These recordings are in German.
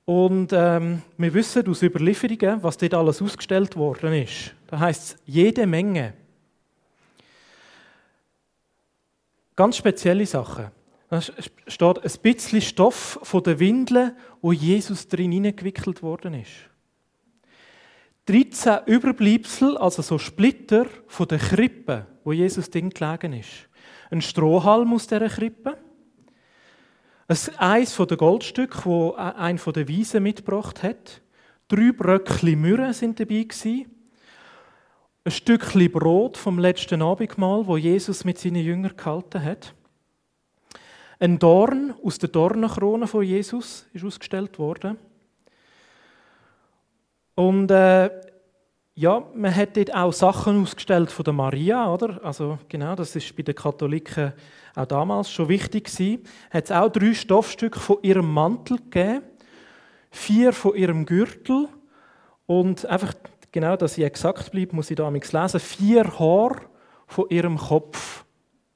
Und wir wissen aus Überlieferungen, was dort alles ausgestellt worden ist. Da heisst es jede Menge. Ganz spezielle Sachen. Da steht ein bisschen Stoff von der Windel, wo Jesus drin hineingewickelt worden ist. 13 Überbleibsel, also so Splitter von der Krippe, wo Jesus drin gelegen ist. Ein Strohhalm aus dieser Krippe. Eins von den Goldstücken, das ein von den Weisen mitgebracht hat. 3 Bröckchen Myrrhe waren dabei. Ein Stückchen Brot vom letzten Abendmahl, wo Jesus mit seinen Jüngern gehalten hat. Ein Dorn aus der Dornenkrone von Jesus ist ausgestellt worden. Und man hat dort auch Sachen ausgestellt von der Maria, oder? Also genau, das ist bei den Katholiken auch damals schon wichtig gewesen. Hat es auch 3 Stoffstücke von ihrem Mantel gegeben, 4 von ihrem Gürtel und einfach genau, dass ich exakt bleibe, muss ich da lesen, 4 Haare von ihrem Kopf.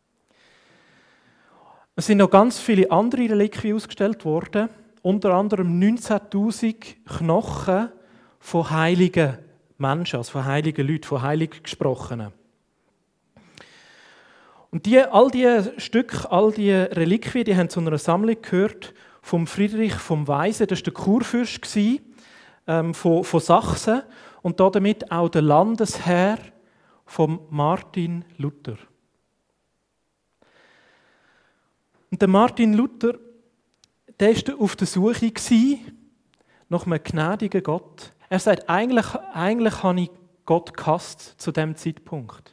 Es sind noch ganz viele andere Reliquien ausgestellt worden, unter anderem 19'000 Knochen von heiligen Menschen, also von heiligen Leuten, von heilig Gesprochenen. Und all diese Stücke, all diese Reliquien, die haben zu einer Sammlung gehört vom Friedrich vom Weisen, das war der Kurfürst von Sachsen und damit auch der Landesherr von Martin Luther. Und der Martin Luther, der war auf der Suche nach einem gnädigen Gott. Er sagt, eigentlich habe ich Gott gehasst zu diesem Zeitpunkt.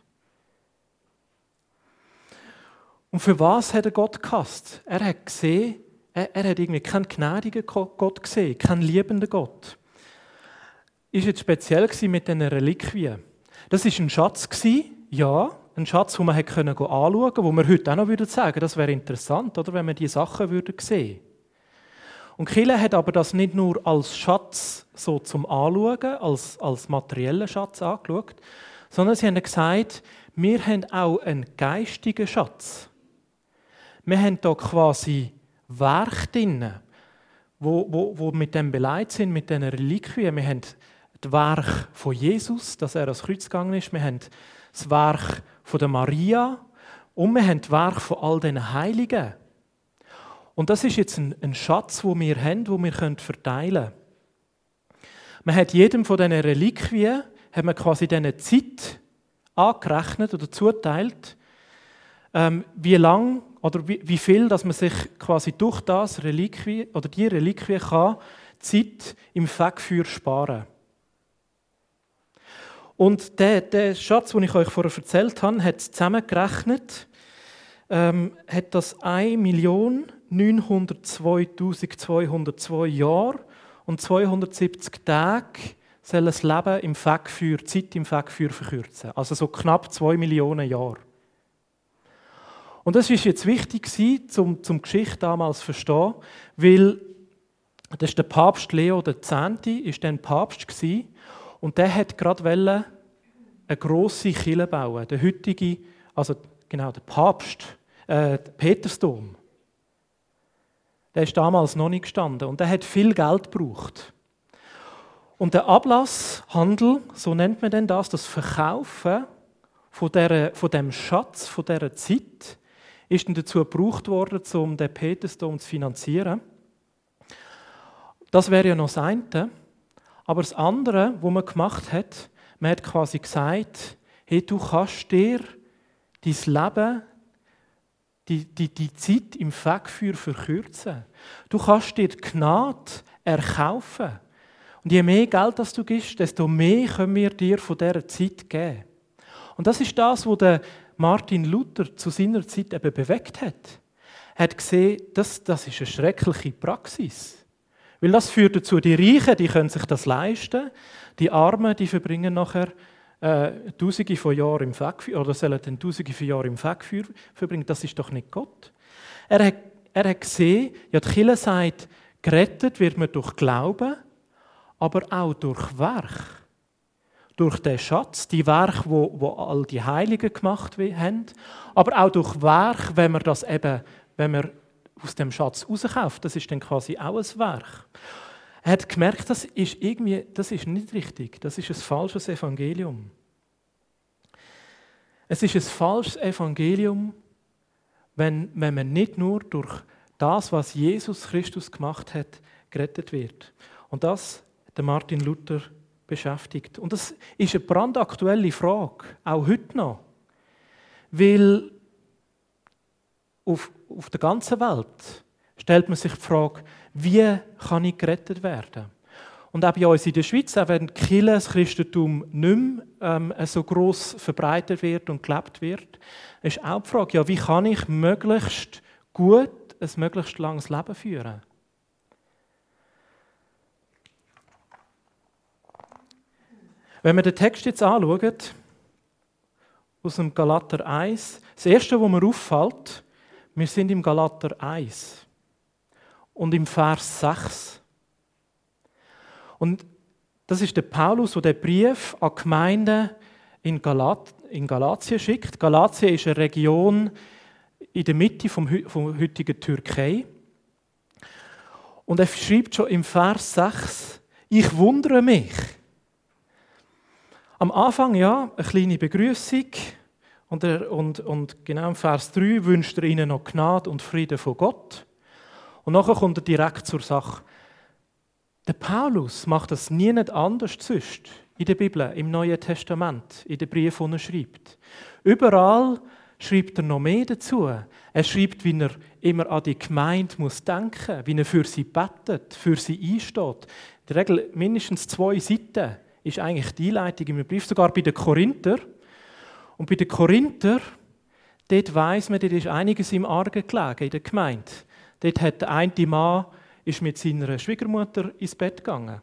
Und für was hat er Gott gehasst? Er hat gesehen, er hat irgendwie keinen gnädigen Gott gesehen, keinen liebenden Gott. Ist jetzt speziell mit diesen Reliquien. Das war ein Schatz, ja, ein Schatz, den man anschauen konnte, wo wir heute auch noch sagen würden, das wäre interessant, oder, wenn wir diese Sachen sehen würden. Und die Kirche hat aber das nicht nur als Schatz so zum Anschauen, als materiellen Schatz angeschaut, sondern sie haben gesagt, wir haben auch einen geistigen Schatz. Wir haben hier quasi Werke drin, wo mit dem beleidigt sind, mit diesen Reliquien. Wir haben das Werk von Jesus, dass er ans Kreuz gegangen ist. Wir haben das Werk von der Maria und wir haben das Werk von all diesen Heiligen. Und das ist jetzt ein Schatz, den wir haben, den wir verteilen können. Man hat jedem von diesen Reliquien hat man quasi diese Zeit angerechnet oder zugeteilt, wie lang oder wie viel, dass man sich quasi durch das Reliquie oder die Reliquie kann Zeit im Fegfeuer sparen. Und der Schatz, den ich euch vorher erzählt habe, hat zusammengerechnet, hat das 1.902.202 Jahre und 270 Tage soll das Leben im Fegfeuer, die Zeit im Fegfeuer verkürzen. Also so knapp 2 Millionen Jahre. Und das war jetzt wichtig, um die Geschichte damals zu verstehen, weil das ist der Papst Leo X. war dann Papst und der hat gerade eine grosse Kirche bauen. Der heutige, also genau der Papst, der Petersdom. Der ist damals noch nicht gestanden und der hat viel Geld gebraucht. Und der Ablasshandel, so nennt man denn das Verkaufen von dem Schatz, von dieser Zeit, ist dann dazu gebraucht worden, um den Petersdom zu finanzieren. Das wäre ja noch das eine. Aber das andere, was man gemacht hat, man hat quasi gesagt, hey, du kannst dir dein Leben, die Zeit im Fegfeuer verkürzen. Du kannst dir die Gnade erkaufen. Und je mehr Geld das du gibst, desto mehr können wir dir von dieser Zeit geben. Und das ist das, was der Martin Luther zu seiner Zeit eben bewegt hat. Er hat gesehen, das ist eine schreckliche Praxis. Weil das führt dazu, die Reichen, die können sich das leisten, die Armen, die verbringen nachher Tausende von Jahren im Fegfeuer, oder sollen dann Tausende von Jahren im Fegfeuer verbringen. Das ist doch nicht Gott. Er hat gesehen, ja, die Kirche sagt, gerettet wird man durch Glauben, aber auch durch Werk. Durch den Schatz, die Werke, wo all die Heiligen gemacht haben, aber auch durch Werk, wenn man aus dem Schatz rauskauft, das ist dann quasi auch ein Werk. Er hat gemerkt, das ist nicht richtig, das ist ein falsches Evangelium. Es ist ein falsches Evangelium, wenn man nicht nur durch das, was Jesus Christus gemacht hat, gerettet wird. Und das hat Martin Luther beschäftigt. Und das ist eine brandaktuelle Frage, auch heute noch. Weil auf der ganzen Welt stellt man sich die Frage, wie kann ich gerettet werden? Und auch bei uns in der Schweiz, auch wenn das Christentum nicht mehr so gross verbreitet wird und gelebt wird, ist auch die Frage, ja, wie kann ich möglichst gut ein möglichst langes Leben führen? Wenn wir den Text jetzt anschauen, aus dem Galater 1, das Erste, was mir auffällt, wir sind im Galater 1 und im Vers 6. Und das ist der Paulus, der den Brief an die Gemeinden in Galatien schickt. Galatien ist eine Region in der Mitte vom heutigen Türkei. Und er schreibt schon im Vers 6, ich wundere mich. Am Anfang ja, eine kleine Begrüßung und genau im Vers 3 wünscht er ihnen noch Gnade und Frieden von Gott. Und nachher kommt er direkt zur Sache. Der Paulus macht das nie nicht anders sonst in der Bibel, im Neuen Testament, in den Briefen, die er schreibt. Überall schreibt er noch mehr dazu. Er schreibt, wie er immer an die Gemeinde muss denken muss, wie er für sie betet, für sie einsteht. In der Regel mindestens 2 Seiten ist eigentlich die Einleitung im Brief, sogar bei den Korinther. Und bei den Korinther, dort weiss man, dort ist einiges im Argen gelegen in der Gemeinde. Dort hat der eine Mann ist mit seiner Schwiegermutter ins Bett gegangen.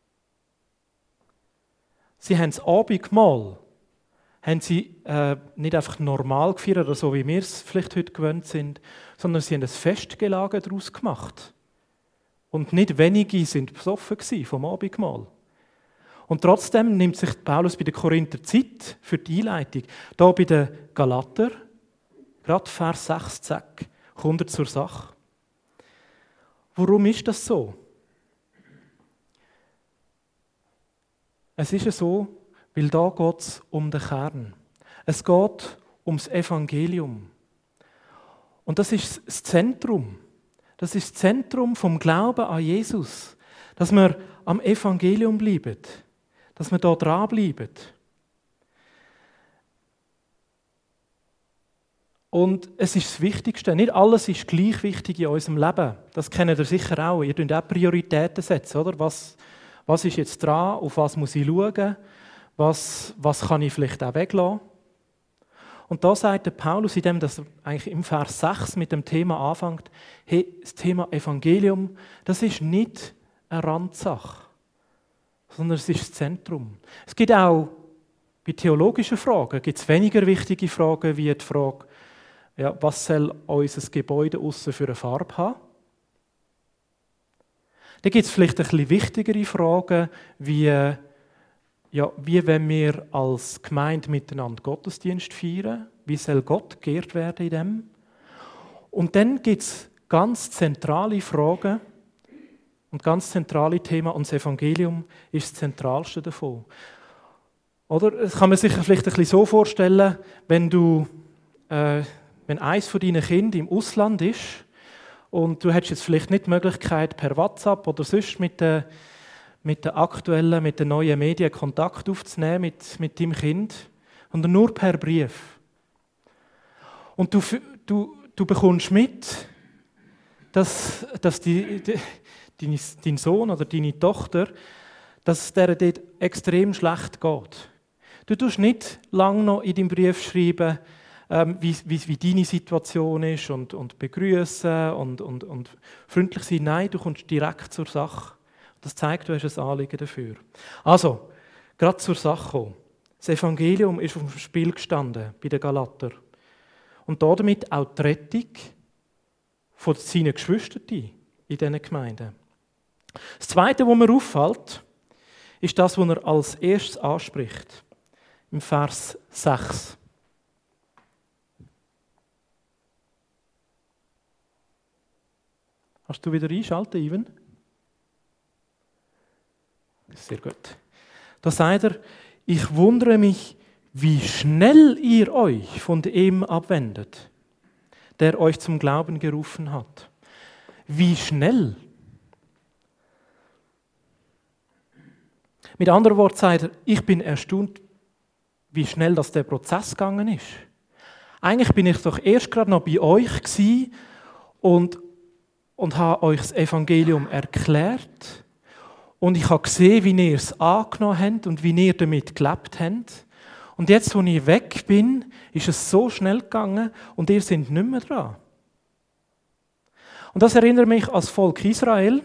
Sie haben das Abendmahl haben sie nicht einfach normal gefeiert, oder so wie wir es vielleicht heute gewöhnt sind, sondern sie haben ein Festgelage daraus gemacht. Und nicht wenige sind besoffen vom Abendmahl. Und trotzdem nimmt sich Paulus bei den Korinther Zeit für die Einleitung. Hier bei den Galater, gerade Vers 6, zack, kommt er zur Sache. Warum ist das so? Es ist so, weil da geht es um den Kern. Es geht ums Evangelium. Und das ist das Zentrum. Das ist das Zentrum vom Glauben an Jesus. Dass wir am Evangelium bleiben. Dass wir da dranbleiben. Und es ist das Wichtigste. Nicht alles ist gleich wichtig in unserem Leben. Das kennt ihr sicher auch. Ihr setzt auch Prioritäten setzen, oder? Was ist jetzt dran? Auf was muss ich schauen? Was kann ich vielleicht auch weglassen? Und da sagt der Paulus, indem er eigentlich im Vers 6 mit dem Thema anfängt, hey, das Thema Evangelium, das ist nicht eine Randsache, sondern es ist das Zentrum. Es gibt auch bei theologischen Fragen gibt's weniger wichtige Fragen wie die Frage, ja, was soll unser Gebäude aussen für eine Farbe haben? Da gibt es vielleicht ein bisschen wichtigere Fragen, wie wenn wir als Gemeinde miteinander Gottesdienst feiern, wie soll Gott geehrt werden in dem? Und dann gibt es ganz zentrale Fragen und ganz zentrale Themen und das Evangelium ist das Zentralste davon. Oder? Das kann man sich vielleicht ein bisschen so vorstellen, wenn eines von deinen Kindern im Ausland ist und du hättest jetzt vielleicht nicht die Möglichkeit, per WhatsApp oder sonst mit den neuen Medien Kontakt aufzunehmen mit deinem Kind, sondern nur per Brief. Und du bekommst mit, dass dein Sohn oder deine Tochter, dass es der dort extrem schlecht geht. Du tust nicht lange noch in deinem Brief schreiben, wie deine Situation ist und begrüßen und freundlich sein. Nein, du kommst direkt zur Sache. Das zeigt, du hast ein Anliegen dafür. Also, gerade zur Sache kommen. Das Evangelium ist auf dem Spiel gestanden bei den Galater. Und damit auch die Rettung von seinen Geschwistern in diesen Gemeinden. Das Zweite, was mir auffällt, ist das, was er als erstes anspricht. Im Vers 6. Kannst du wieder einschalten, Ivan? Sehr gut. Da sagt er, ich wundere mich, wie schnell ihr euch von dem abwendet, der euch zum Glauben gerufen hat. Wie schnell? Mit anderen Worten sagt er, ich bin erstaunt, wie schnell das der Prozess gegangen ist. Eigentlich bin ich doch erst gerade noch bei euch gewesen und habe euch das Evangelium erklärt. Und ich habe gesehen, wie ihr es angenommen habt und wie ihr damit gelebt habt. Und jetzt, als ich weg bin, ist es so schnell gegangen und ihr seid nicht mehr dran. Und das erinnert mich an das Volk Israel,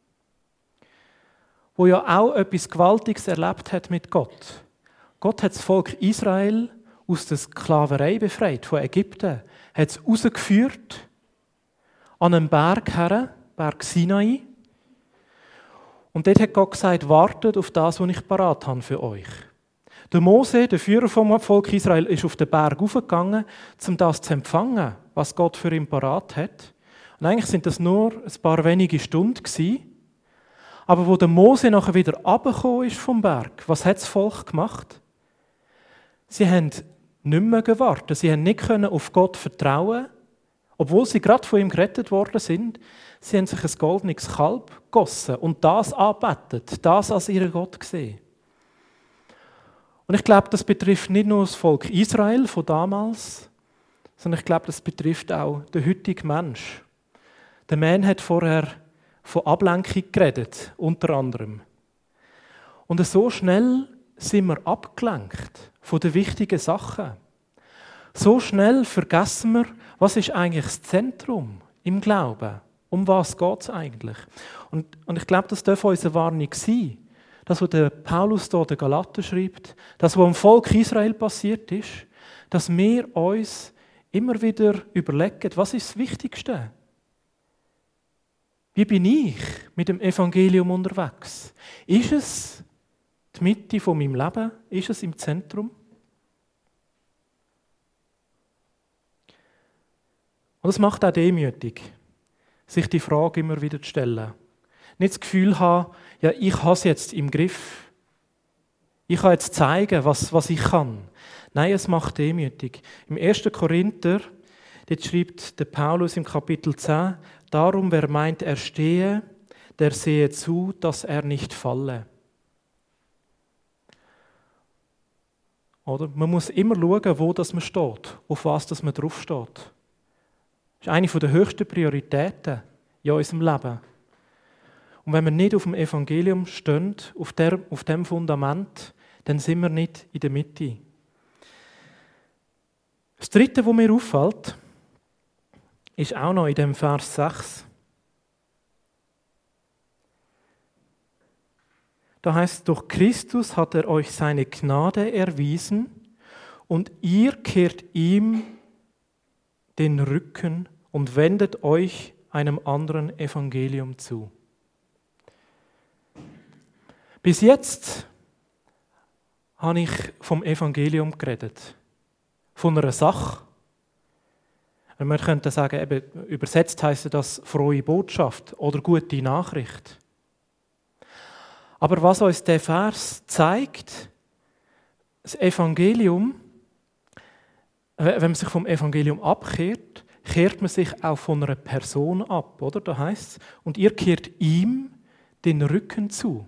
wo ja auch etwas Gewaltiges erlebt hat mit Gott. Gott hat das Volk Israel aus der Sklaverei befreit, von Ägypten, hat es rausgeführt an einen Berg her, Berg Sinai. Und dort hat Gott gesagt, wartet auf das, was ich parat habe für euch. Der Mose, der Führer vom Volk Israel, ist auf den Berg raufgegangen, um das zu empfangen, was Gott für ihn parat hat. Und eigentlich sind das nur ein paar wenige Stunden gewesen. Aber wo der Mose nachher wieder runtergekommen ist vom Berg, was hat das Volk gemacht? Sie haben nicht mehr gewartet. Sie haben nicht auf Gott vertrauen, obwohl sie gerade von ihm gerettet worden sind. Sie haben sich ein goldenes Kalb gegossen und das angebetet, das als ihren Gott gesehen. Und ich glaube, das betrifft nicht nur das Volk Israel von damals, sondern ich glaube, das betrifft auch den heutigen Mensch. Der Mann hat vorher von Ablenkung geredet, unter anderem. Und so schnell sind wir abgelenkt von den wichtigen Sachen. So schnell vergessen wir, was ist eigentlich das Zentrum im Glauben? Um was geht es eigentlich? Und ich glaube, das darf unsere Warnung sein. Das, was der Paulus hier den Galaten schreibt, das, was im Volk Israel passiert ist, dass wir uns immer wieder überlegen, was ist das Wichtigste? Wie bin ich mit dem Evangelium unterwegs? Ist es die Mitte von meinem Leben? Ist es im Zentrum? Und das macht auch demütig, sich die Frage immer wieder zu stellen. Nicht das Gefühl haben, ja, ich habe es jetzt im Griff. Ich kann jetzt zeigen, was ich kann. Nein, es macht demütig. Im 1. Korinther, dort schreibt der Paulus im Kapitel 10, darum, wer meint, er stehe, der sehe zu, dass er nicht falle. Oder? Man muss immer schauen, wo das man steht, auf was das man drauf steht. Das ist eine der höchsten Prioritäten in unserem Leben. Und wenn wir nicht auf dem Evangelium stehen, auf dem Fundament, dann sind wir nicht in der Mitte. Das Dritte, was mir auffällt, ist auch noch in dem Vers 6. Da heißt es, durch Christus hat er euch seine Gnade erwiesen und ihr kehrt ihm den Rücken und wendet euch einem anderen Evangelium zu. Bis jetzt habe ich vom Evangelium geredet, von einer Sache. Man könnte sagen, eben, übersetzt heisst das frohe Botschaft oder gute Nachricht. Aber was uns der Vers zeigt, das Evangelium, wenn man sich vom Evangelium abkehrt, kehrt man sich auch von einer Person ab, oder? Da heißt es, und ihr kehrt ihm den Rücken zu.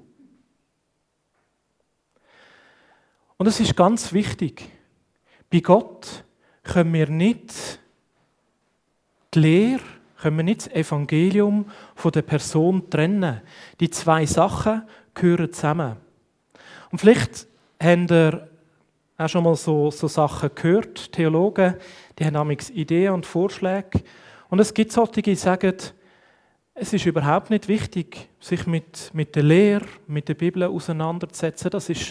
Und es ist ganz wichtig, bei Gott können wir nicht die Lehre, können wir nicht das Evangelium von der Person trennen. Die zwei Sachen gehören zusammen. Und vielleicht habt ihr auch schon mal so Sachen gehört, Theologen, die haben manchmal Ideen und Vorschläge. Und es gibt solche, die sagen, es ist überhaupt nicht wichtig, sich mit der Lehre, mit der Bibel auseinanderzusetzen.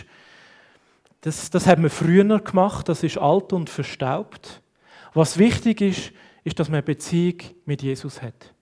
Das haben wir früher gemacht, das ist alt und verstaubt. Was wichtig ist, dass man eine Beziehung mit Jesus hat.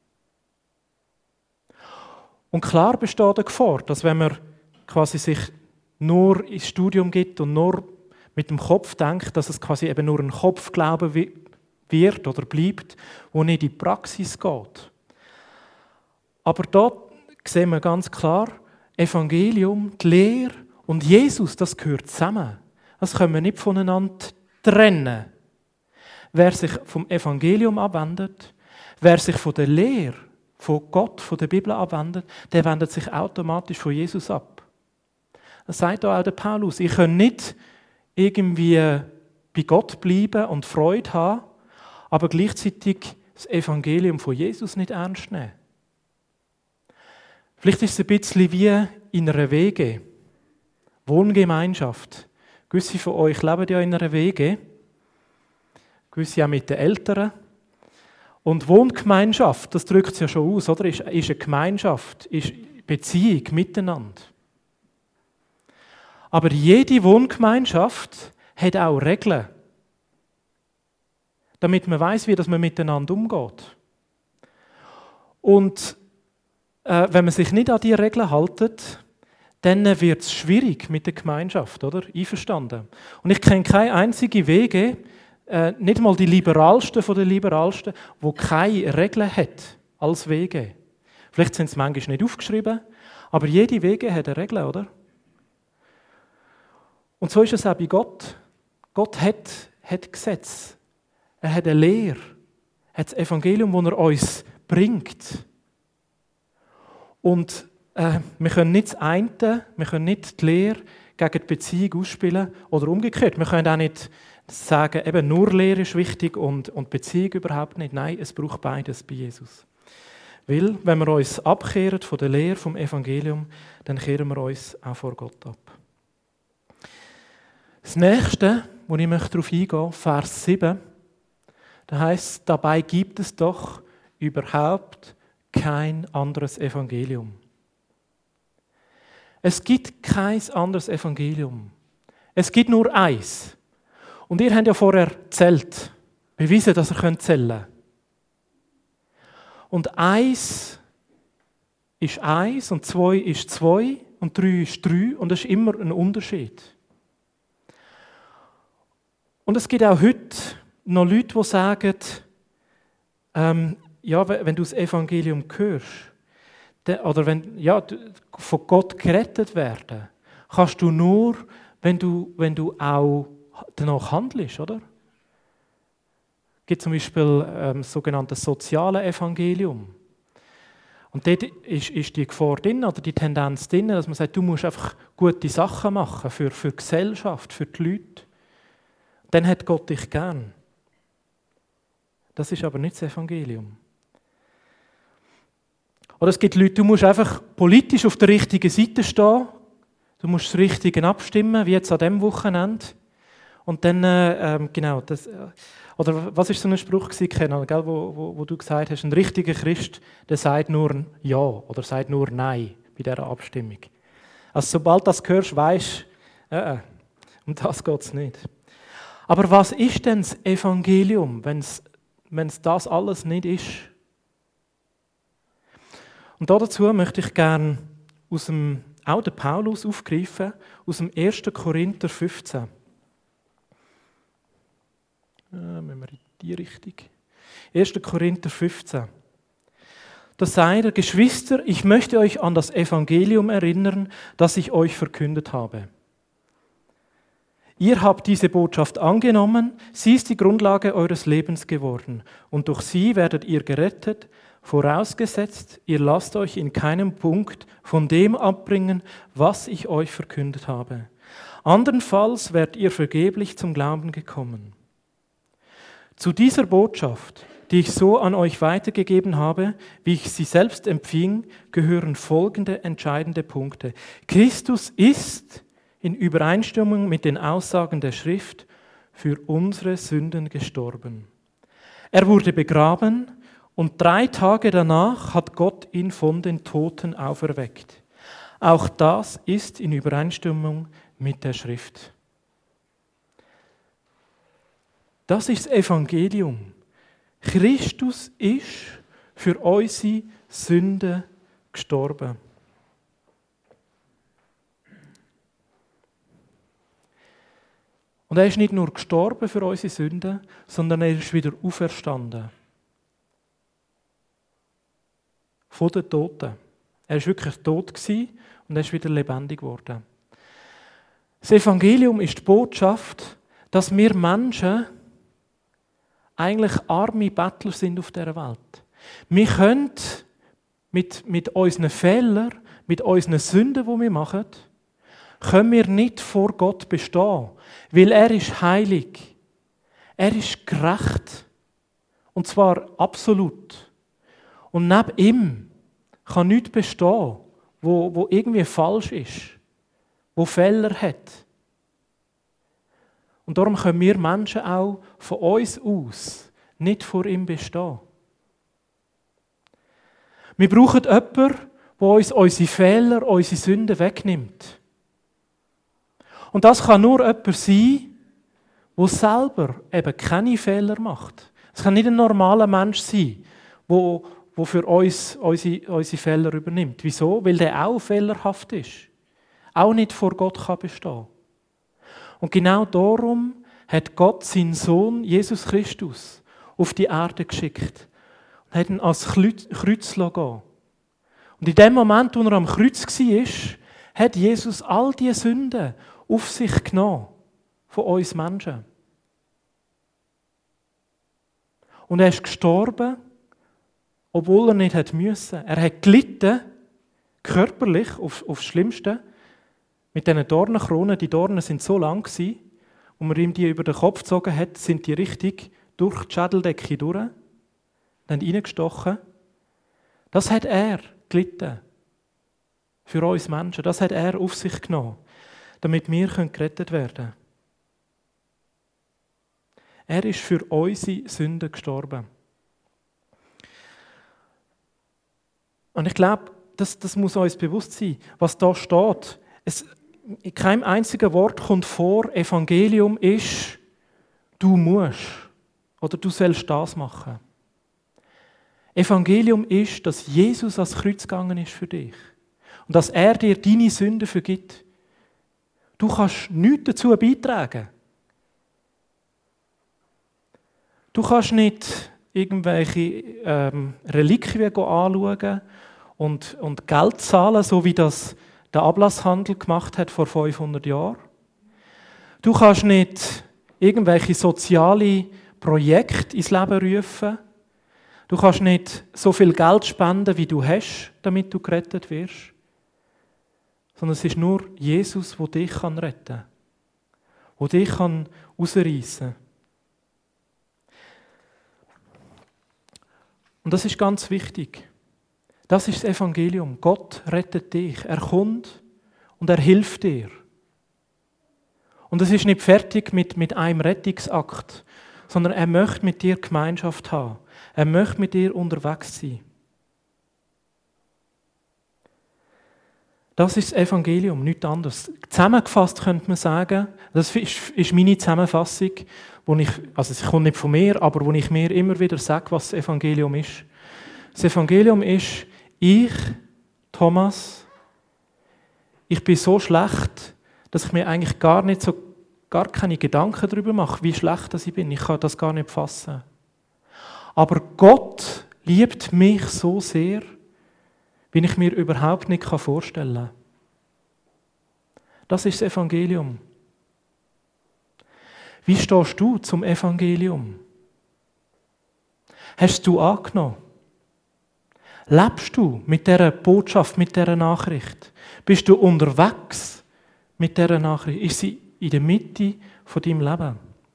Und klar besteht die Gefahr, dass wenn man quasi sich nur ins Studium gibt und nur mit dem Kopf denkt, dass es quasi eben nur ein Kopfglaube wird oder bleibt, wo nicht in die Praxis geht. Aber dort sehen wir ganz klar, Evangelium, die Lehre und Jesus, das gehört zusammen. Das können wir nicht voneinander trennen. Wer sich vom Evangelium abwendet, wer sich von der Lehre, von Gott, von der Bibel abwendet, der wendet sich automatisch von Jesus ab. Das sagt auch der Paulus. Ich kann nicht irgendwie bei Gott bleiben und Freude haben, aber gleichzeitig das Evangelium von Jesus nicht ernst nehmen. Vielleicht ist es ein bisschen wie in einer WG. Wohngemeinschaft. Gewisse von euch leben ja in einer WG. Gewisse auch mit den Eltern. Und Wohngemeinschaft, das drückt es ja schon aus, oder? Ist eine Gemeinschaft, ist Beziehung miteinander. Aber jede Wohngemeinschaft hat auch Regeln, damit man weiß, wie man miteinander umgeht. Und wenn man sich nicht an diese Regeln hält, dann wird es schwierig mit der Gemeinschaft, oder? Einverstanden. Und ich kenne keine einzige WG, nicht mal die liberalsten von den liberalsten, die keine Regeln hat als WG. Vielleicht sind sie manchmal nicht aufgeschrieben, aber jede WG hat eine Regel, oder? Und so ist es auch bei Gott. Gott hat Gesetz. Er hat eine Lehre. Er hat das Evangelium, das er uns bringt. Und wir können nicht das eine, wir können nicht die Lehre gegen die Beziehung ausspielen oder umgekehrt. Wir können auch nicht sagen, eben nur Lehre ist wichtig und Beziehung überhaupt nicht. Nein, es braucht beides bei Jesus. Weil, wenn wir uns abkehren von der Lehre, vom Evangelium, dann kehren wir uns auch vor Gott ab. Das Nächste, wo ich darauf eingehen, Vers 7, da heißt: Dabei gibt es doch überhaupt kein anderes Evangelium. Es gibt kein anderes Evangelium. Es gibt nur eins. Und ihr habt ja vorher gezählt, bewiesen, dass ihr zählen könnt. Und 1 ist 1 und 2 ist 2 und 3 ist 3 und das ist immer ein Unterschied. Und es gibt auch heute noch Leute, die sagen, ja, wenn du das Evangelium hörst, oder wenn von Gott gerettet werden, kannst du nur, wenn du auch danach handelst, oder? Es gibt zum Beispiel das sogenannte soziale Evangelium. Und dort ist die Gefahr drin, oder die Tendenz drin, dass man sagt, du musst einfach gute Sachen machen für die Gesellschaft, für die Leute. Dann hat Gott dich gern. Das ist aber nicht das Evangelium. Oder es gibt Leute, du musst einfach politisch auf der richtigen Seite stehen, du musst das Richtige abstimmen, wie jetzt an diesem Wochenende. Und dann, genau, das, oder was war so ein Spruch, Kenan, gell, wo du gesagt hast, ein richtiger Christ, der sagt nur Ja oder sagt nur Nein bei dieser Abstimmung. Also sobald du das hörst, weisst du, um das geht es nicht. Aber was ist denn das Evangelium, wenn es das alles nicht ist? Und dazu möchte ich gerne auch den Paulus aufgreifen, aus dem 1. Korinther 15. Müssen wir in die Richtung. 1. Korinther 15. Da sagt er: Geschwister, ich möchte euch an das Evangelium erinnern, das ich euch verkündet habe. Ihr habt diese Botschaft angenommen, sie ist die Grundlage eures Lebens geworden und durch sie werdet ihr gerettet, vorausgesetzt, ihr lasst euch in keinem Punkt von dem abbringen, was ich euch verkündet habe. Andernfalls wärt ihr vergeblich zum Glauben gekommen. Zu dieser Botschaft, die ich so an euch weitergegeben habe, wie ich sie selbst empfing, gehören folgende entscheidende Punkte. Christus ist in Übereinstimmung mit den Aussagen der Schrift für unsere Sünden gestorben. Er wurde begraben und 3 Tage danach hat Gott ihn von den Toten auferweckt. Auch das ist in Übereinstimmung mit der Schrift. Das ist das Evangelium. Christus ist für unsere Sünden gestorben. Und er ist nicht nur gestorben für unsere Sünden, sondern er ist wieder auferstanden. Von den Toten. Er war wirklich tot und er ist wieder lebendig geworden. Das Evangelium ist die Botschaft, dass wir Menschen eigentlich arme Bettler sind auf dieser Welt. Wir können mit unseren Fehlern, mit unseren Sünden, die wir machen, können wir nicht vor Gott bestehen, weil er ist heilig. Er ist gerecht. Und zwar absolut. Und neben ihm kann nichts bestehen, wo irgendwie falsch ist, wo Fehler hat. Und darum können wir Menschen auch von uns aus nicht vor ihm bestehen. Wir brauchen jemanden, der uns unsere Fehler, unsere Sünden wegnimmt. Und das kann nur jemand sein, der selber eben keine Fehler macht. Es kann nicht ein normaler Mensch sein, der für uns unsere Fehler übernimmt. Wieso? Weil der auch fehlerhaft ist. Auch nicht vor Gott kann bestehen. Und genau darum hat Gott seinen Sohn Jesus Christus auf die Erde geschickt und hat ihn ans Kreuz gehen. Und in dem Moment, wo er am Kreuz war, hat Jesus all diese Sünden auf sich genommen von uns Menschen. Und er ist gestorben, obwohl er nicht hätte müssen. Er hat gelitten, körperlich, aufs Schlimmste, mit diesen Dornenkronen. Die Dornen sind so lang gewesen, und man ihm die über den Kopf gezogen hat, sind die richtig durch die Schädeldecke durch, dann reingestochen. Das hat er gelitten. Für uns Menschen. Das hat er auf sich genommen, damit wir gerettet werden können. Er ist für unsere Sünden gestorben. Und ich glaube, das muss uns bewusst sein, was da steht. In keinem einzigen Wort kommt vor, Evangelium ist, du musst oder du sollst das machen. Evangelium ist, dass Jesus ans Kreuz gegangen ist für dich und dass er dir deine Sünden vergibt. Du kannst nichts dazu beitragen. Du kannst nicht irgendwelche Reliquien anschauen und Geld zahlen, so wie das der Ablasshandel gemacht hat vor 500 Jahren. Du kannst nicht irgendwelche soziale Projekte ins Leben rufen. Du kannst nicht so viel Geld spenden, wie du hast, damit du gerettet wirst. Sondern es ist nur Jesus, der dich retten kann. Der dich rausreissen kann. Und das ist ganz wichtig. Das ist das Evangelium. Gott rettet dich. Er kommt und er hilft dir. Und es ist nicht fertig mit einem Rettungsakt, sondern er möchte mit dir Gemeinschaft haben. Er möchte mit dir unterwegs sein. Das ist das Evangelium, nichts anderes. Zusammengefasst könnte man sagen, das ist meine Zusammenfassung, es kommt nicht von mir, aber wo ich mir immer wieder sage, was das Evangelium ist. Das Evangelium ist, ich, Thomas, ich bin so schlecht, dass ich mir eigentlich gar keine Gedanken darüber mache, wie schlecht ich bin. Ich kann das gar nicht fassen. Aber Gott liebt mich so sehr, wie ich mir überhaupt nicht vorstellen kann. Das ist das Evangelium. Wie stehst du zum Evangelium? Hast du angenommen? Lebst du mit dieser Botschaft, mit dieser Nachricht? Bist du unterwegs mit dieser Nachricht? Ist sie in der Mitte von deinem Leben?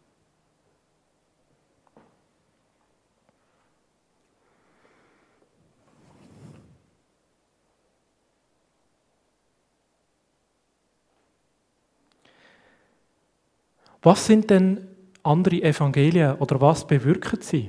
Was sind denn andere Evangelien oder was bewirken sie?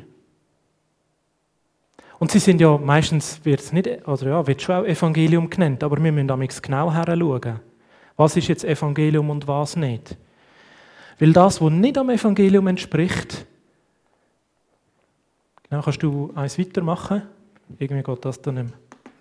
Und sie sind ja meistens, wird schon auch Evangelium genannt, aber wir müssen damals genau hinschauen. Was ist jetzt Evangelium und was nicht? Weil das, was nicht am Evangelium entspricht, genau, kannst du eins weitermachen? Irgendwie geht das dann nicht mehr.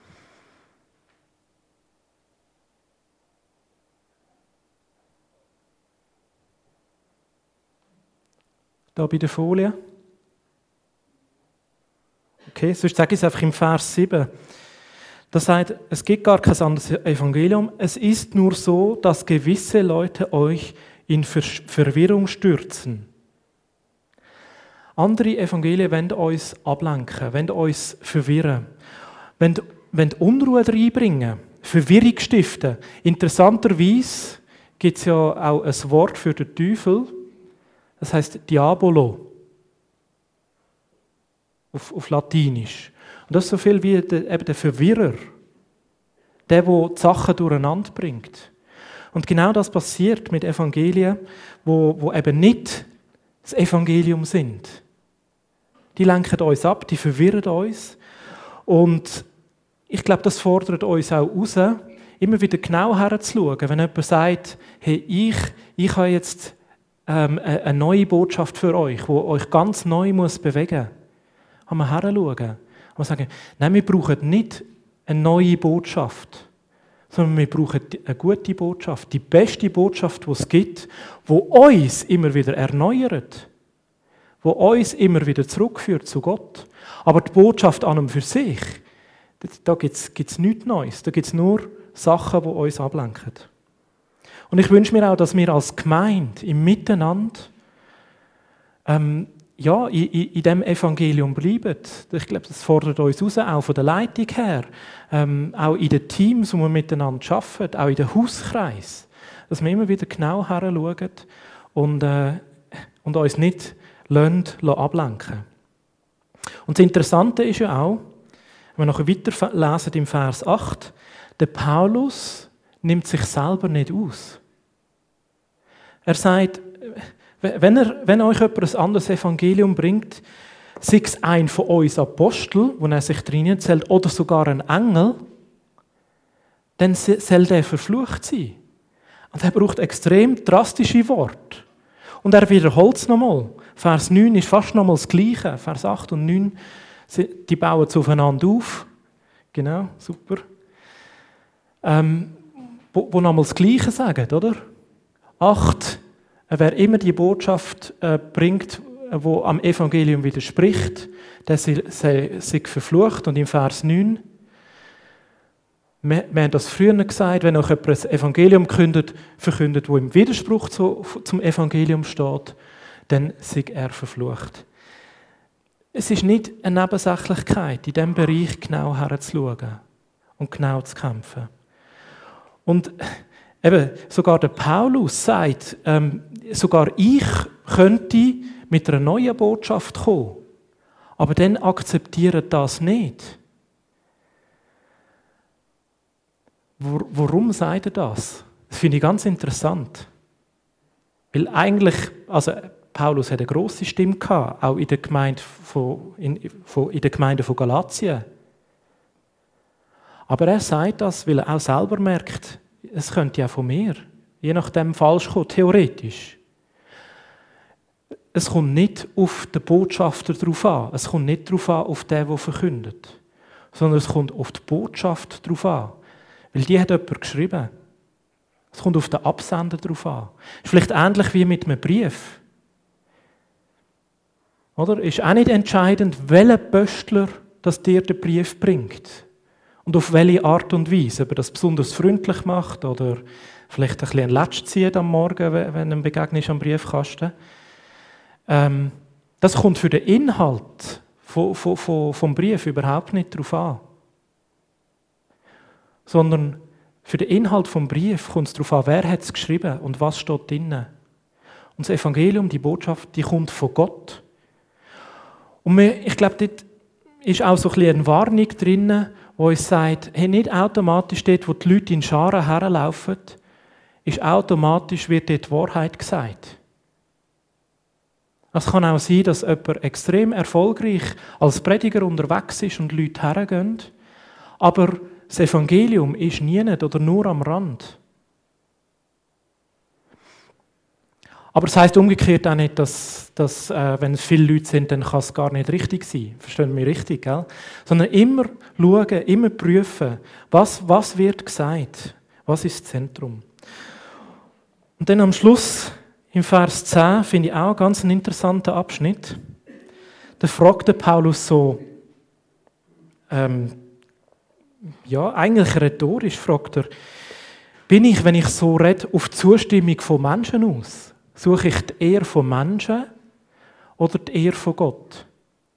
Da bei der Folie. Okay, sonst sage ich es einfach im Vers 7. Das sagt, es gibt gar kein anderes Evangelium. Es ist nur so, dass gewisse Leute euch in Verwirrung stürzen. Andere Evangelien wollen uns ablenken, wollen uns verwirren, wollen Unruhe reinbringen, Verwirrung stiften. Interessanterweise gibt es ja auch ein Wort für den Teufel, das heißt Diabolo, auf Latinisch. Und das ist so viel wie eben der Verwirrer, der die Sachen durcheinander bringt. Und genau das passiert mit Evangelien, wo eben nicht das Evangelium sind. Die lenken uns ab, die verwirren uns. Und ich glaube, das fordert uns auch heraus, immer wieder genau herzuschauen. Wenn jemand sagt, hey, ich habe jetzt eine neue Botschaft für euch, die euch ganz neu bewegen muss, kann man herschauen und sagen, nein, wir brauchen nicht eine neue Botschaft, sondern wir brauchen eine gute Botschaft, die beste Botschaft, die es gibt, die uns immer wieder erneuert, die uns immer wieder zurückführt zu Gott. Aber die Botschaft an und für sich, da gibt es nichts Neues, da gibt es nur Sachen, die uns ablenken. Und ich wünsche mir auch, dass wir als Gemeinde im Miteinander in diesem Evangelium bleiben. Ich glaube, das fordert uns raus, auch von der Leitung her, auch in den Teams, wo wir miteinander arbeiten, auch in den Hauskreis, dass wir immer wieder genau hinschauen und uns nicht ablenken. Und das Interessante ist ja auch, wenn wir nachher weiterlesen im Vers 8, der Paulus nimmt sich selber nicht aus. Er sagt, wenn euch jemand ein anderes Evangelium bringt, sei es ein von uns Apostel, wo er sich drin zählt, oder sogar ein Engel, dann soll der verflucht sein. Und er braucht extrem drastische Worte. Und er wiederholt es nochmal. Vers 9 ist fast nochmal das Gleiche. Vers 8 und 9, die bauen es aufeinander auf. Genau, super. Wo nochmal das Gleiche sagen, oder? 8, wer immer die Botschaft bringt, die am Evangelium widerspricht, der sei verflucht. Und im Vers 9, wir haben das früher gesagt, wenn euch jemand ein Evangelium verkündet, das im Widerspruch zum Evangelium steht, dann sei er verflucht. Es ist nicht eine Nebensächlichkeit, in diesem Bereich genau herzuschauen und genau zu kämpfen. Und eben, sogar der Paulus sagt, sogar ich könnte mit einer neuen Botschaft kommen, aber dann akzeptiert das nicht. Warum sagt er das? Das finde ich ganz interessant. Weil eigentlich, also Paulus hat eine grosse Stimme gehabt, auch in der Gemeinde von Galatien. Aber er sagt das, weil er auch selber merkt, es könnte ja von mir, je nachdem falsch kommen, theoretisch. Es kommt nicht auf den Botschafter drauf an, es kommt nicht darauf an, auf den, der verkündet, sondern es kommt auf die Botschaft drauf an. Weil die hat jemand geschrieben. Es kommt auf den Absender drauf an. Es ist vielleicht ähnlich wie mit einem Brief. Oder? Es ist auch nicht entscheidend, welcher Pöstler das dir den Brief bringt. Und auf welche Art und Weise. Ob er das besonders freundlich macht oder vielleicht ein bisschen ein Latsch zieht am Morgen, wenn er begegnet am Briefkasten. Das kommt für den Inhalt vom Brief überhaupt nicht drauf an. Sondern für den Inhalt vom Brief kommt es darauf an, wer hat es geschrieben und was steht drin. Und das Evangelium, die Botschaft, die kommt von Gott. Und ich glaube, dort ist auch so ein bisschen eine Warnung drin, die uns sagt, hey, nicht automatisch dort, wo die Leute in Scharen herlaufen, ist automatisch wird dort die Wahrheit gesagt. Es kann auch sein, dass jemand extrem erfolgreich als Prediger unterwegs ist und Leute hergehen, aber das Evangelium ist nie oder nur am Rand. Aber es heisst umgekehrt auch nicht, dass wenn es viele Leute sind, dann kann es gar nicht richtig sein. Verstehen wir mich richtig, gell? Sondern immer schauen, immer prüfen, was wird gesagt, was ist das Zentrum. Und dann am Schluss, im Vers 10, finde ich auch ganz einen interessanten Abschnitt. Da fragt der Paulus so, ja, eigentlich rhetorisch fragt er, bin ich, wenn ich so rede, auf die Zustimmung von Menschen aus? Suche ich die Ehre von Menschen oder die Ehre von Gott?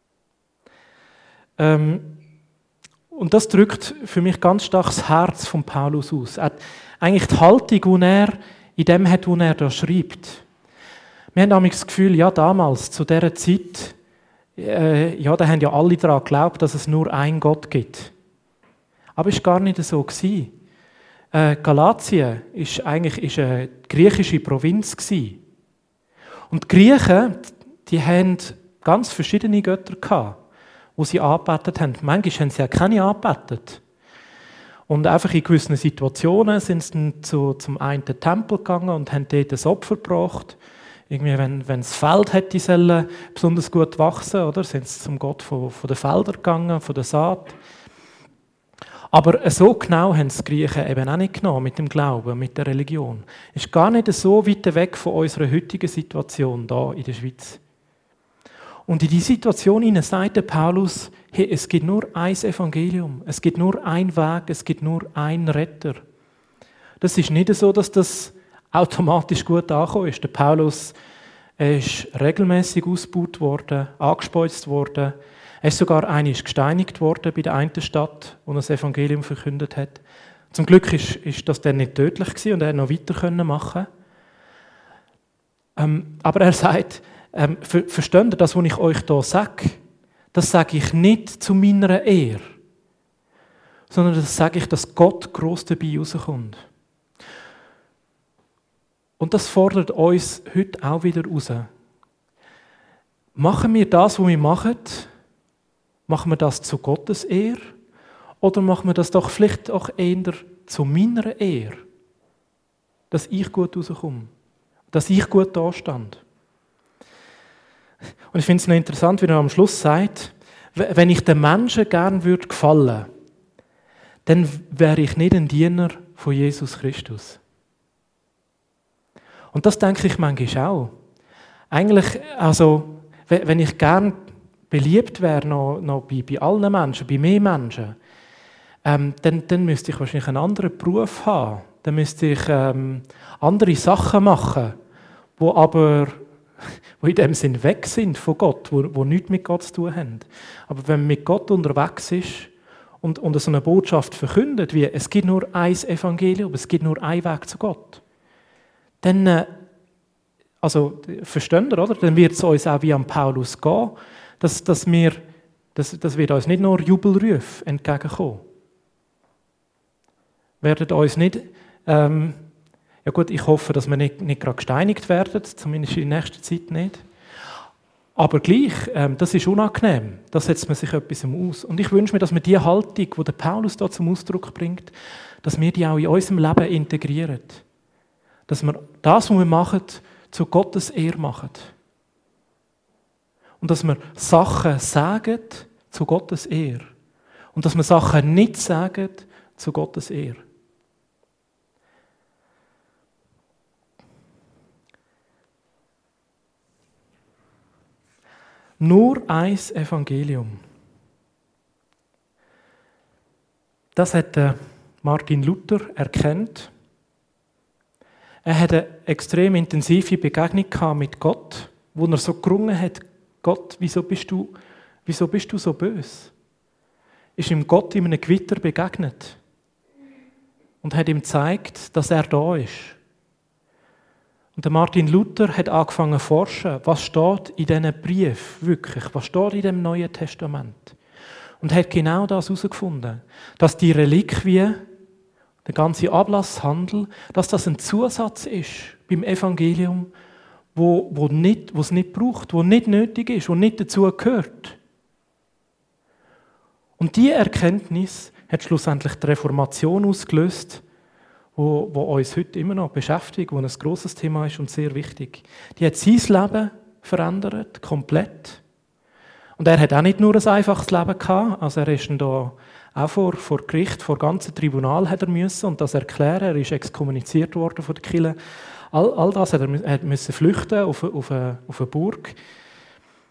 Und das drückt für mich ganz stark das Herz von Paulus aus. Eigentlich die Haltung, die er in dem hat, wo er da schreibt. Wir haben damals das Gefühl, ja, damals, zu dieser Zeit, ja, da haben ja alle daran geglaubt, dass es nur einen Gott gibt. Aber es war gar nicht so. Galatien ist eigentlich eine griechische Provinz. Und die Griechen, die haben ganz verschiedene Götter gehabt, die sie angebetet haben. Manchmal haben sie ja keine angebetet. Und einfach in gewissen Situationen sind sie dann zum einen Tempel gegangen und haben dort ein Opfer gebracht. Irgendwie, wenn das Feld hätte sollen besonders gut wachsen, oder, sind sie zum Gott von den Feldern gegangen, von der Saat. Aber so genau haben es die Griechen eben auch nicht genommen mit dem Glauben, mit der Religion. Es ist gar nicht so weit weg von unserer heutigen Situation hier in der Schweiz. Und in diese Situation hinein sagt der Paulus, hey, es gibt nur ein Evangelium, es gibt nur einen Weg, es gibt nur einen Retter. Das ist nicht so, dass das automatisch gut angekommen ist. Der Paulus ist regelmäßig ausgebaut worden, angespeuzt worden. Er ist sogar einmal gesteinigt worden bei der einen Stadt, wo er das Evangelium verkündet hat. Zum Glück ist das dann nicht tödlich gewesen und er noch weiter machen. Aber er sagt, versteht ihr das, was ich euch hier sage? Das sage ich nicht zu meiner Ehre, sondern das sage ich, dass Gott gross dabei rauskommt. Und das fordert uns heute auch wieder raus. Machen wir das, was wir machen wir das zu Gottes Ehre? Oder machen wir das doch vielleicht auch eher zu meiner Ehre? Dass ich gut rauskomme. Dass ich gut dastand. Und ich finde es noch interessant, wie er am Schluss sagt, wenn ich den Menschen gern gefallen würde, dann wäre ich nicht ein Diener von Jesus Christus. Und das denke ich manchmal auch. Eigentlich, also, wenn ich gern beliebt wäre, noch bei allen Menschen, bei mehr Menschen, dann müsste ich wahrscheinlich einen anderen Beruf haben. Dann müsste ich andere Sachen machen, die in dem Sinn weg sind von Gott, die nichts mit Gott zu tun haben. Aber wenn man mit Gott unterwegs ist und so eine Botschaft verkündet, wie es gibt nur ein Evangelium, es gibt nur einen Weg zu Gott, dann, also, versteht ihr, oder? Dann wird es uns auch wie am Paulus gehen, dass wird uns nicht nur Jubelrufe entgegenkommen. Werden uns nicht, ja gut, ich hoffe, dass wir nicht gerade gesteinigt werden, zumindest in der nächsten Zeit nicht. Aber gleich, das ist unangenehm, da setzt man sich etwas aus. Und ich wünsche mir, dass wir die Haltung, die der Paulus da zum Ausdruck bringt, dass wir die auch in unserem Leben integrieren. Dass wir das, was wir machen, zu Gottes Ehre machen. Und dass wir Sachen sagen zu Gottes Ehre. Und dass wir Sachen nicht sagen zu Gottes Ehre. Nur ein Evangelium. Das hat Martin Luther erkannt. Er hatte eine extrem intensive Begegnung mit Gott, wo er so gerungen hat, Gott, wieso bist du so böse? Ist ihm Gott in einem Gewitter begegnet und hat ihm gezeigt, dass er da ist. Und der Martin Luther hat angefangen zu forschen, was steht in diesen Brief wirklich, was steht in dem Neuen Testament. Und hat genau das herausgefunden, dass die Reliquie, der ganze Ablasshandel, dass das ein Zusatz ist beim Evangelium, wo es nicht braucht, wo nicht nötig ist, wo nicht dazu gehört. Und diese Erkenntnis hat schlussendlich die Reformation ausgelöst, wo uns heute immer noch beschäftigt, wo ein grosses Thema ist und sehr wichtig. Die hat sein Leben verändert, komplett. Und er hat auch nicht nur ein einfaches Leben gehabt, also er ist dann da auch vor Gericht, vor ganzem Tribunal hat er müssen und das erklären. Er ist exkommuniziert worden von der Kirche. All das hat er müssen flüchten auf eine Burg.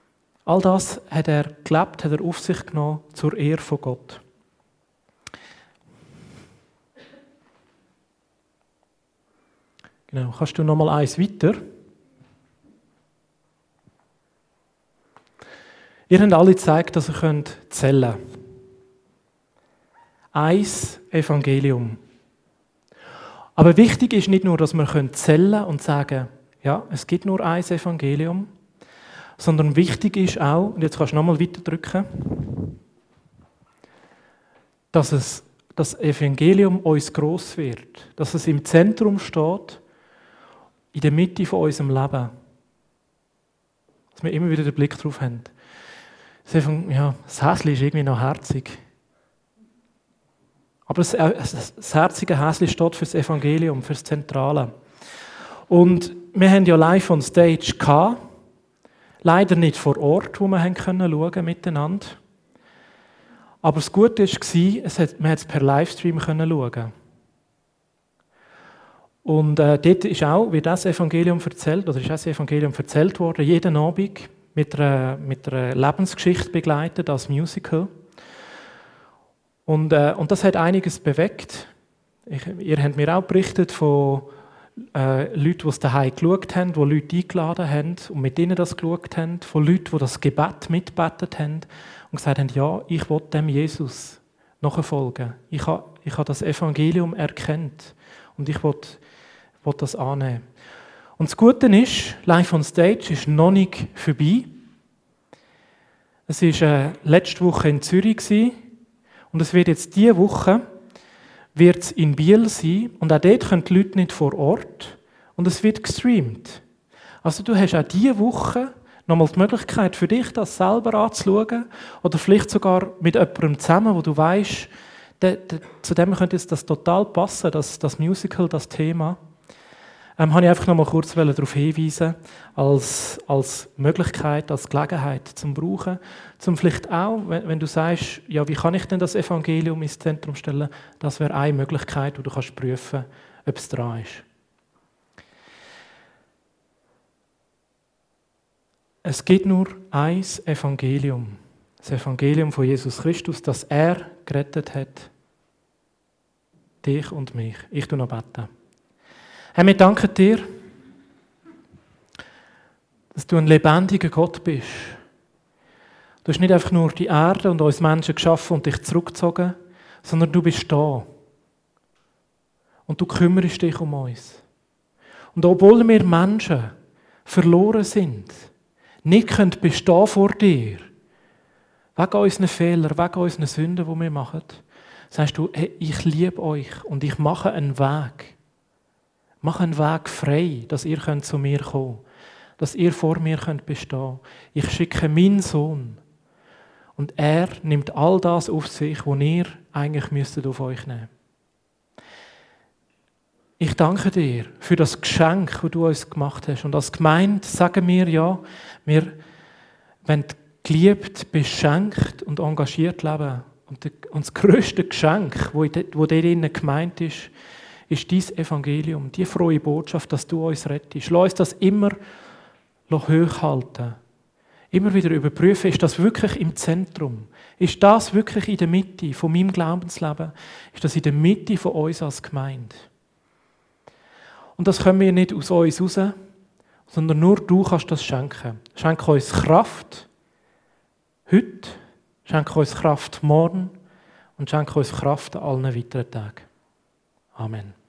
All das hat er gelebt, hat er auf sich genommen zur Ehre von Gott. Genau. Kannst du noch mal eins weiter? Ihr habt alle gezeigt, dass ihr zählen könnt. Eins Evangelium. Aber wichtig ist nicht nur, dass wir zählen und sagen, ja, es gibt nur ein Evangelium, sondern wichtig ist auch, und jetzt kannst du noch mal weiter drücken, dass das Evangelium uns gross wird, dass es im Zentrum steht, in der Mitte von unserem Leben. Dass wir immer wieder den Blick drauf haben. Das Häschen ist irgendwie noch herzig. Aber das herzige Häschen steht für das Evangelium, für das Zentrale. Und wir haben ja live on stage gehabt, leider nicht vor Ort, wo wir schauen miteinander. Aber das Gute war, man hat es per Livestream schauen. Und dort wird das Evangelium erzählt, oder ist das Evangelium erzählt worden, jeden Abend mit einer Lebensgeschichte begleitet als Musical. Und das hat einiges bewegt. Ihr habt mir auch berichtet von Leuten, die es daheim geschaut haben, die Leute eingeladen haben und mit ihnen das geschaut haben, von Leuten, die das Gebet mitgebetet haben und gesagt haben, ja, ich will dem Jesus nachfolgen. Ich habe das Evangelium erkannt und ich will das annehmen. Und das Gute ist, Live on Stage ist noch nicht vorbei. Es war letzte Woche in Zürich gewesen, und es wird jetzt diese Woche in Biel sein und auch dort können die Leute nicht vor Ort und es wird gestreamt. Also du hast auch diese Woche nochmal die Möglichkeit für dich, das selber anzuschauen oder vielleicht sogar mit jemandem zusammen, wo du weißt, zu dem könnte jetzt das total passen, das Musical, das Thema. Habe ich einfach noch mal kurz darauf hinweisen, als Möglichkeit, als Gelegenheit zum Brauchen, zum vielleicht auch, wenn du sagst, ja, wie kann ich denn das Evangelium ins Zentrum stellen, das wäre eine Möglichkeit, wo du kannst prüfen, ob es dran ist. Es gibt nur ein Evangelium, das Evangelium von Jesus Christus, das er gerettet hat, dich und mich. Ich tue noch beten. Herr, wir danken dir, dass du ein lebendiger Gott bist. Du hast nicht einfach nur die Erde und uns Menschen geschaffen und dich zurückgezogen, sondern du bist da. Und du kümmerst dich um uns. Und obwohl wir Menschen verloren sind, nicht können bestehen vor dir, wegen unseren Fehlern, wegen unseren Sünden, die wir machen, sagst du, hey, ich liebe euch und ich mache einen Weg. Mach einen Weg frei, dass ihr zu mir kommen könnt, dass ihr vor mir bestehen könnt. Ich schicke meinen Sohn und er nimmt all das auf sich, was ihr eigentlich müsstet auf euch nehmen. Ich danke dir für das Geschenk, das du uns gemacht hast. Und als Gemeinde sagen wir ja, wir wollen geliebt, beschenkt und engagiert leben. Und das grösste Geschenk, das dort drinnen gemeint ist dein Evangelium, die frohe Botschaft, dass du uns rettest. Lass uns das immer hochhalten. Immer wieder überprüfen, ist das wirklich im Zentrum? Ist das wirklich in der Mitte von meinem Glaubensleben? Ist das in der Mitte von uns als Gemeinde? Und das können wir nicht aus uns raus, sondern nur du kannst das schenken. Schenke uns Kraft heute, schenke uns Kraft morgen und schenke uns Kraft an allen weiteren Tagen. Amen.